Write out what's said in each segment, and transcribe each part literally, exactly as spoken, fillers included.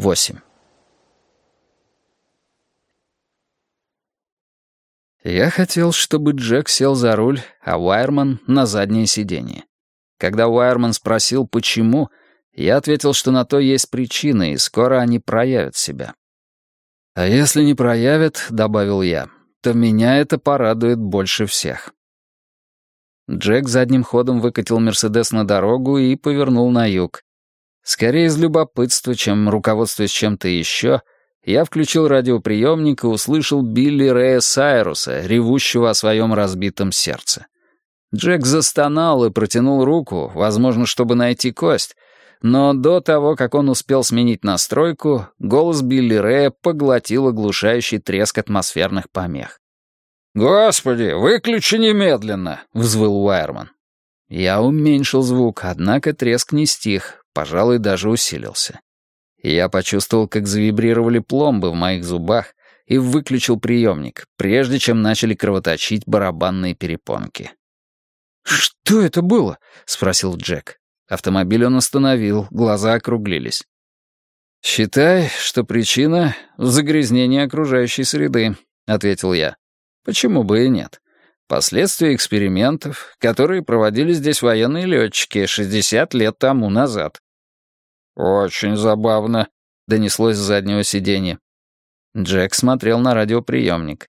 восемь. Я хотел, чтобы Джек сел за руль, а Уайерман — на заднее сиденье. Когда Уайерман спросил, почему, я ответил, что на то есть причины, и скоро они проявят себя. «А если не проявят, — добавил я, — то меня это порадует больше всех». Джек задним ходом выкатил «Мерседес» на дорогу и повернул на юг. Скорее из любопытства, чем руководствуясь чем-то еще, я включил радиоприемник и услышал Билли Рэя Сайруса, ревущего о своем разбитом сердце. Джек застонал и протянул руку, возможно, чтобы найти кость, но до того, как он успел сменить настройку, голос Билли Рэя поглотил оглушающий треск атмосферных помех. «Господи, выключи немедленно!» — взвыл Уайерман. Я уменьшил звук, однако треск не стих, пожалуй, даже усилился. Я почувствовал, как завибрировали пломбы в моих зубах, и выключил приемник, прежде чем начали кровоточить барабанные перепонки. «Что это было?» — спросил Джек. Автомобиль он остановил, глаза округлились. «Считай, что причина — в загрязнении окружающей среды», — ответил я. «Почему бы и нет? Последствия экспериментов, которые проводили здесь военные летчики шестьдесят лет тому назад». «Очень забавно», — донеслось с заднего сиденья. Джек смотрел на радиоприемник.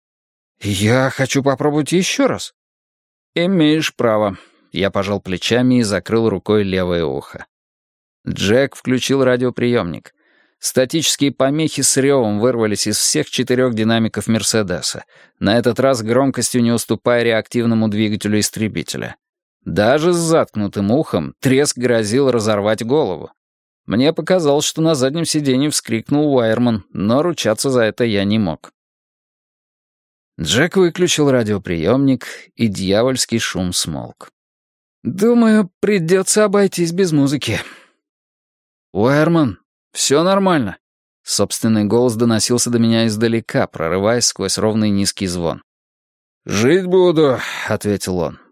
«Я хочу попробовать еще раз». «Имеешь право». Я пожал плечами и закрыл рукой левое ухо. Джек включил радиоприемник. Статические помехи с ревом вырвались из всех четырех динамиков «Мерседеса», на этот раз громкостью не уступая реактивному двигателю истребителя. Даже с заткнутым ухом треск грозил разорвать голову. Мне показалось, что на заднем сиденье вскрикнул Уайерман, но ручаться за это я не мог. Джек выключил радиоприемник, и дьявольский шум смолк. «Думаю, придется обойтись без музыки». «Уайерман, все нормально». Собственный голос доносился до меня издалека, прорываясь сквозь ровный низкий звон. «Жить буду», — ответил он.